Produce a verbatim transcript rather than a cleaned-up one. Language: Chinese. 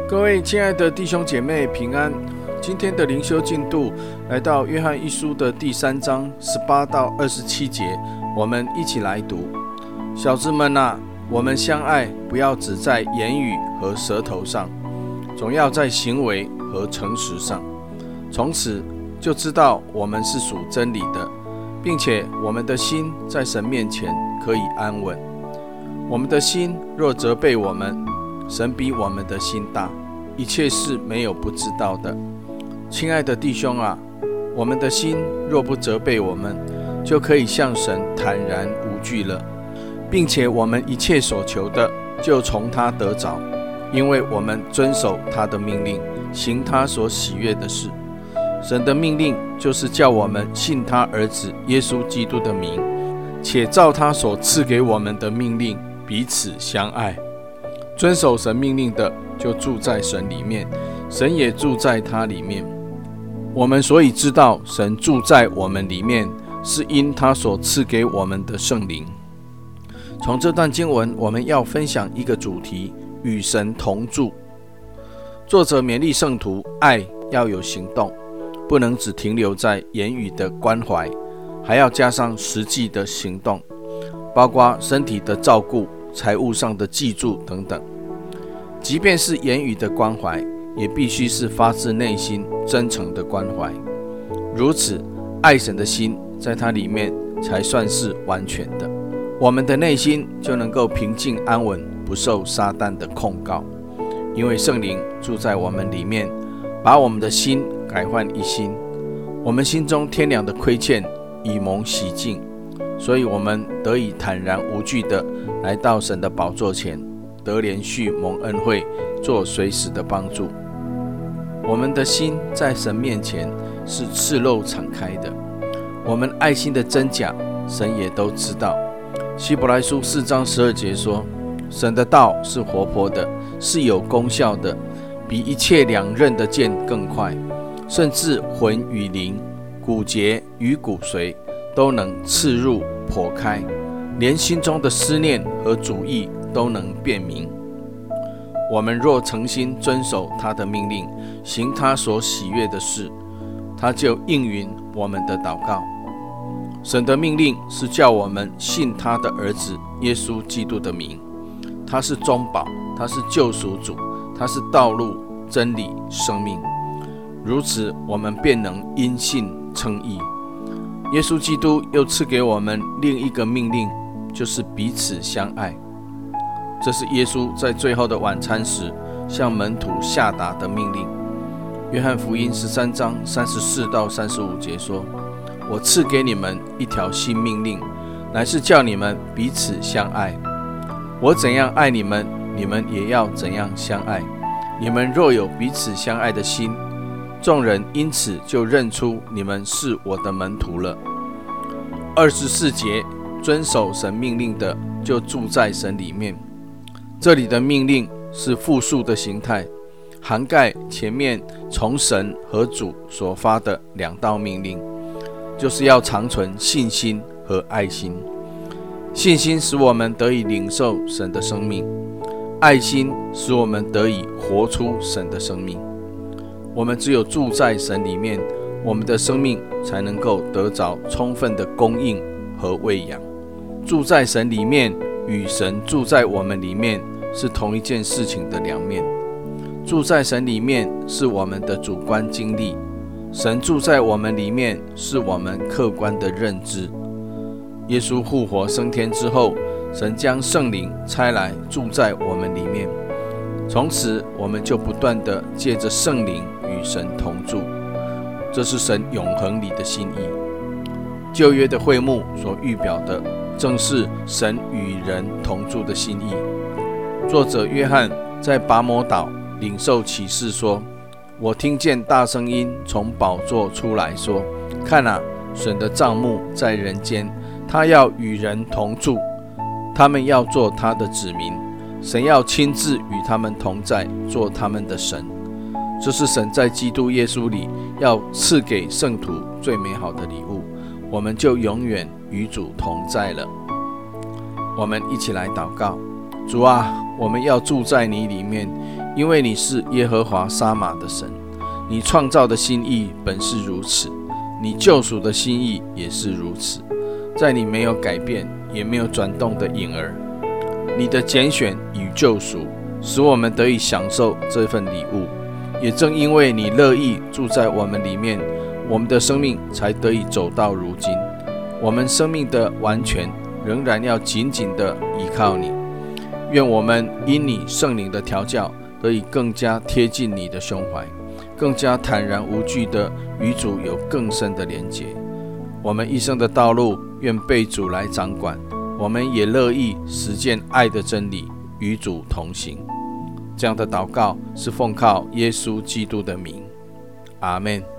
各位亲爱的弟兄姐妹平安，今天的灵修进度来到约翰一书的第三章十八到二十七节，我们一起来读。小子们啊，我们相爱，不要只在言语和舌头上，总要在行为和诚实上。从此就知道我们是属真理的，并且我们的心在神面前可以安稳。我们的心若责备我们，神比我们的心大，一切事没有不知道的。亲爱的弟兄啊，我们的心若不责备我们，就可以向神坦然无惧了，并且我们一切所求的就从他得着，因为我们遵守他的命令，行他所喜悦的事。神的命令就是叫我们信他儿子耶稣基督的名，且照他所赐给我们的命令彼此相爱。遵守神命令的，就住在神里面，神也住在他里面。我们所以知道神住在我们里面，是因他所赐给我们的圣灵。从这段经文，我们要分享一个主题：与神同住。作者勉励圣徒，爱要有行动，不能只停留在言语的关怀，还要加上实际的行动，包括身体的照顾、财务上的记住等等。即便是言语的关怀，也必须是发自内心真诚的关怀。如此，爱神的心在他里面才算是完全的，我们的内心就能够平静安稳，不受撒旦的控告。因为圣灵住在我们里面，把我们的心改换一新，我们心中天良的亏欠已蒙洗净，所以我们得以坦然无惧的来到神的宝座前，得连续蒙恩惠，做随时的帮助。我们的心在神面前是赤露敞开的，我们爱心的真假，神也都知道。希伯来书四章十二节说，神的道是活泼的，是有功效的，比一切两刃的剑更快，甚至魂与灵、骨节与骨髓都能刺入剖开，连心中的思念和主意都能辨明。我们若诚心遵守他的命令，行他所喜悦的事，他就应允我们的祷告。神的命令是叫我们信他的儿子耶稣基督的名，他是中保，他是救赎主，他是道路、真理、生命。如此，我们便能因信称义。耶稣基督又赐给我们另一个命令，就是彼此相爱。这是耶稣在最后的晚餐时向门徒下达的命令。约翰福音十三章三十四到三十五节说，我赐给你们一条新命令，乃是叫你们彼此相爱。我怎样爱你们，你们也要怎样相爱。你们若有彼此相爱的心，众人因此就认出你们是我的门徒了。二十四节，遵守神命令的，就住在神里面。这里的命令是复数的形态，涵盖前面从神和主所发的两道命令，就是要长存信心和爱心。信心使我们得以领受神的生命，爱心使我们得以活出神的生命。我们只有住在神里面，我们的生命才能够得着充分的供应和喂养。住在神里面与神住在我们里面是同一件事情的两面。住在神里面是我们的主观经历，神住在我们里面是我们客观的认知。耶稣复活升天之后，神将圣灵差来住在我们里面，从此我们就不断地借着圣灵与神同住，这是神永恒里的心意。旧约的会幕所预表的，正是神与人同住的心意。作者约翰在拔摩岛领受启示说，我听见大声音从宝座出来说，看啊，神的帐幕在人间，他要与人同住，他们要做他的子民，神要亲自与他们同在，做他们的神。这是神在基督耶稣里要赐给圣徒最美好的礼物，我们就永远与主同在了。我们一起来祷告。主啊，我们要住在你里面， 因为你是耶和华沙玛的神，你创造的心意本是如此，你救赎的心意也是如此。在你没有改变也没有转动的影儿，你的拣选与救赎使我们得以享受这份礼物。也正因为你乐意住在我们里面，我们的生命才得以走到如今。我们生命的完全仍然要紧紧地依靠你。愿我们因你圣灵的调教，得以更加贴近你的胸怀，更加坦然无惧地与主有更深的连结。我们一生的道路愿被主来掌管，我们也乐意实践爱的真理，与主同行。这样的祷告是奉靠耶稣基督的名，阿们。